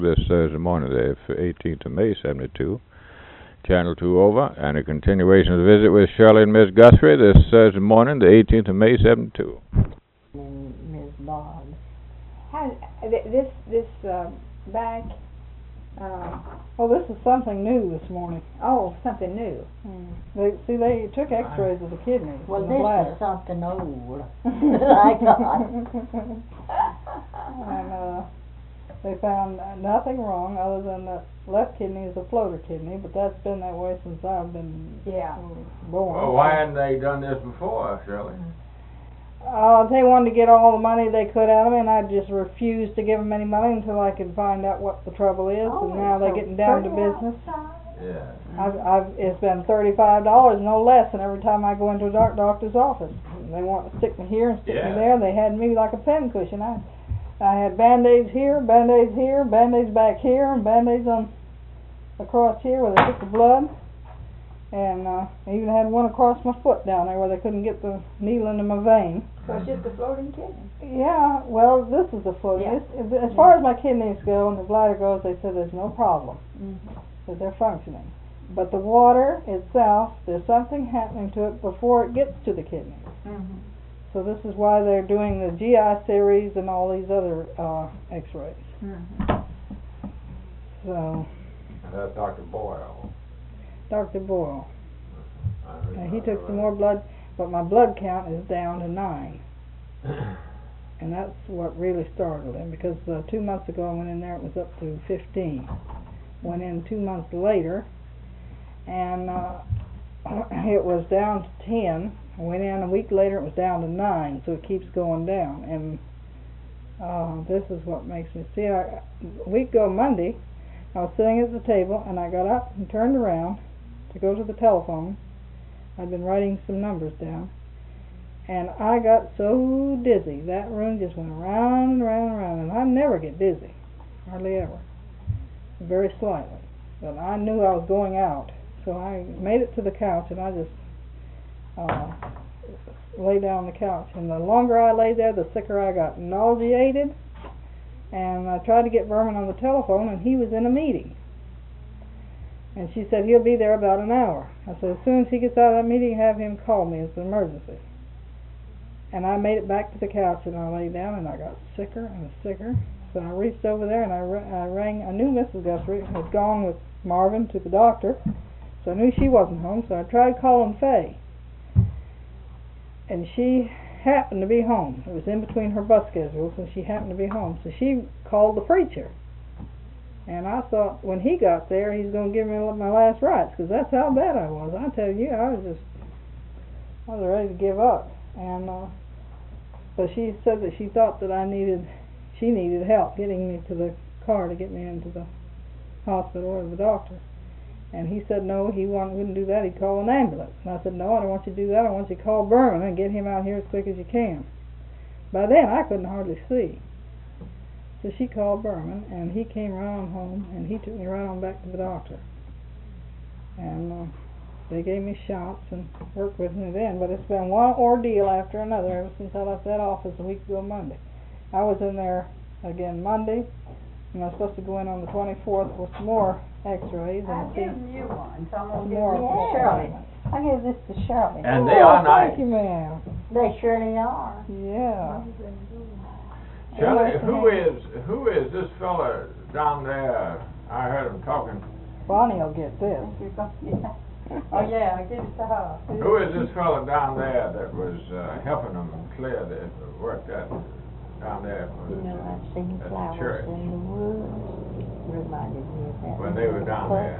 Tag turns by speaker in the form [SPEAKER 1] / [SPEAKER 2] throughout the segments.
[SPEAKER 1] This Thursday morning, the 18th of May, 72. Channel 2 over, and a continuation of the visit with Shirley and Miss Guthrie this Thursday morning, the 18th of May, 72.
[SPEAKER 2] Ms. Boggs. This back,
[SPEAKER 3] this is something new this morning.
[SPEAKER 2] oh, something new.
[SPEAKER 3] They took x-rays of the kidneys
[SPEAKER 2] Well,
[SPEAKER 3] and the
[SPEAKER 2] this
[SPEAKER 3] bladder.
[SPEAKER 2] is something old that I got.
[SPEAKER 3] And they found nothing wrong other than the left kidney is a floater kidney, but that's been that way since I've been born.
[SPEAKER 1] Well, why hadn't they done this before, Shirley?
[SPEAKER 3] They wanted to get all the money they could out of me, and I just refused to give them any money until I could find out what the trouble is. And now they're getting down to business.
[SPEAKER 1] Yeah.
[SPEAKER 3] It's been $35, no less, and every time I go into a doctor's office, they want to stick me here and stick me there. They had me like a pincushion. I had band-aids here, band-aids here, band-aids back here, and band-aids on across here where they took the blood. And I even had one across my foot down there where they couldn't get the needle into my vein.
[SPEAKER 2] So it's just a floating kidney?
[SPEAKER 3] Yeah, well, this is a floating.
[SPEAKER 2] Yeah.
[SPEAKER 3] As far as my kidneys go and the bladder goes, they said there's no problem. That they're functioning. But the water itself, there's something happening to it before it gets to the kidney. So this is why they're doing the GI series and all these other x-rays. So.
[SPEAKER 1] And that's Dr. Boyle.
[SPEAKER 3] Dr. Boyle. He took some more blood, but my blood count is down to 9. And that's what really startled him, because 2 months ago I went in there, it was up to 15. Went in 2 months later, and it was down to 10. I went in a week later, it was down to 9, so it keeps going down. And this is what makes me see. A week ago Monday, I was sitting at the table, and I got up and turned around to go to the telephone. I'd been writing some numbers down, and I got so dizzy. That room just went around and around and around, and I never get dizzy, hardly ever, very slightly. But I knew I was going out, so I made it to the couch, and I just lay down on the couch. And the longer I lay there, the sicker I got, nauseated. And I tried to get Berman on the telephone, and he was in a meeting. And she said, he'll be there about an hour. I said, as soon as he gets out of that meeting, have him call me. It's an emergency. And I made it back to the couch, and I lay down, and I got sicker and sicker. So I reached over there, and I rang. I knew Mrs. Guthrie had gone with Marvin to the doctor, so I knew she wasn't home. So I tried calling Faye, and she happened to be home. It was in between her bus schedules, and she happened to be home. So she called the preacher. And I thought when he got there, he's going to give me my last rites, because that's how bad I was. I tell you, I was ready to give up. And but she said that she thought that she needed help getting me to the car to get me into the hospital or the doctor. And he said no, he wouldn't do that. He'd call an ambulance. And I said, no, I don't want you to do that. I want you to call Berman and get him out here as quick as you can. By then, I couldn't hardly see. So she called Berman, and he came right on home, and he took me right on back to the doctor. And they gave me shots and worked with me then. But it's been one ordeal after another ever since I left that office a week ago Monday. I was in there again Monday, and I was supposed to go in on the 24th with some more x-rays.
[SPEAKER 2] I've given you one, so I'm going to
[SPEAKER 3] more
[SPEAKER 2] give this to Shirley. I give this to Shirley.
[SPEAKER 1] And they are nice.
[SPEAKER 3] Thank you, ma'am.
[SPEAKER 2] They surely are.
[SPEAKER 3] Yeah.
[SPEAKER 1] Shirley, who is this fella down there? I heard him talking.
[SPEAKER 3] Bonnie will get this.
[SPEAKER 2] Oh yeah, give it to her.
[SPEAKER 1] Who is this fella down there that was helping them clear the work that down there
[SPEAKER 2] I've seen
[SPEAKER 1] at the
[SPEAKER 2] flowers
[SPEAKER 1] church
[SPEAKER 2] in the woods. Reminded me of that.
[SPEAKER 1] when they were down there?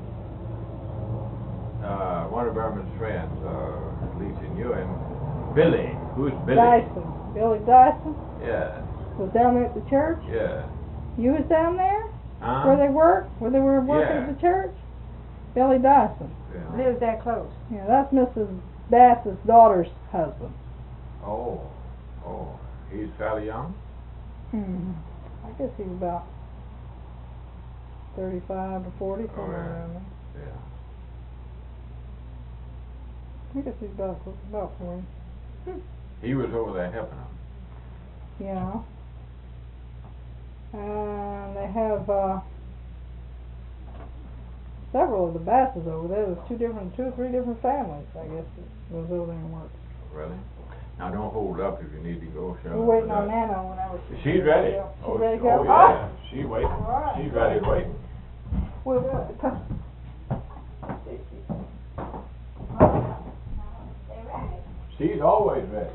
[SPEAKER 1] One of Berman's friends, Lisa knew him. Billy. Who's Billy?
[SPEAKER 3] Dyson. Billy Dyson
[SPEAKER 1] Yeah.
[SPEAKER 3] was down there at the church.
[SPEAKER 1] Yeah.
[SPEAKER 3] You was down there?
[SPEAKER 1] Huh?
[SPEAKER 3] Where they work? Where they were working at the church? Billy Dyson.
[SPEAKER 1] Yeah.
[SPEAKER 2] Lives that close.
[SPEAKER 3] Yeah, that's Mrs. Bass's daughter's husband.
[SPEAKER 1] Oh. He's fairly young?
[SPEAKER 3] I guess he's about 35 to 40, somewhere around there.
[SPEAKER 1] Yeah.
[SPEAKER 3] I guess he's about 40.
[SPEAKER 1] He was over there helping them.
[SPEAKER 3] Yeah. And they have, several of the Basses over there. There's two or three different families, I guess, that goes over there and works.
[SPEAKER 1] Really? Now don't hold up if you need to go, Shelley.
[SPEAKER 3] We're waiting on Nana whenever
[SPEAKER 1] She's ready.
[SPEAKER 3] She's ready to go?
[SPEAKER 1] Oh, yeah. She's waiting.
[SPEAKER 3] All right.
[SPEAKER 1] She's ready to wait.
[SPEAKER 3] We'll do it.
[SPEAKER 1] She's always ready.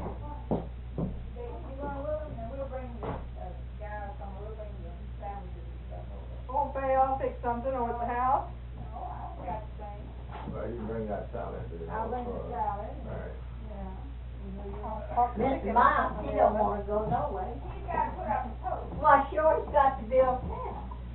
[SPEAKER 3] Okay, I'll fix something over at the house.
[SPEAKER 1] Well, you bring that salad.
[SPEAKER 2] I'll bring the salad.
[SPEAKER 1] Right.
[SPEAKER 2] Mr. Miles, he don't wanna go nowhere. Why, sure, he's got to be up there.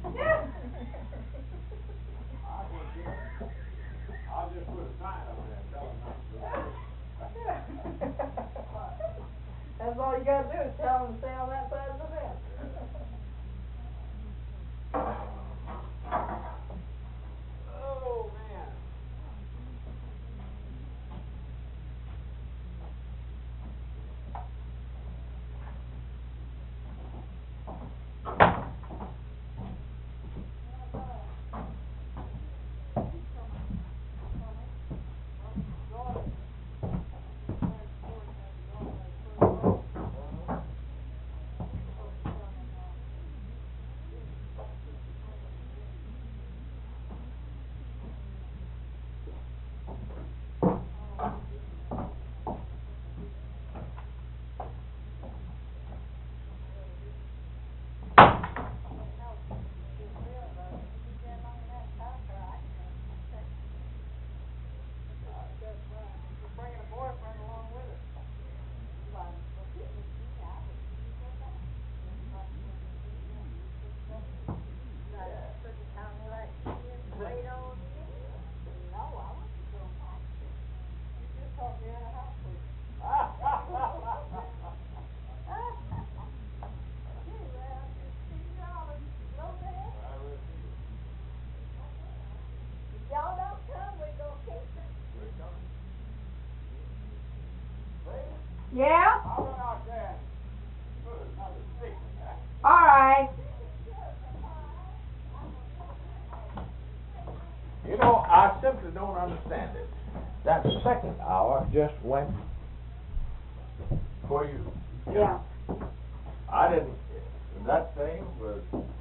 [SPEAKER 1] I'll just put a sign up there and tell them not to go.
[SPEAKER 3] That's all you gotta do is tell them to stay on that side of the fence.
[SPEAKER 1] Oh, man.
[SPEAKER 2] Yeah?
[SPEAKER 1] I'll run out there and put another stick in that.
[SPEAKER 2] All right.
[SPEAKER 1] You know, I simply don't understand it. That second hour just went for you.
[SPEAKER 2] Yeah.
[SPEAKER 1] I didn't, that thing was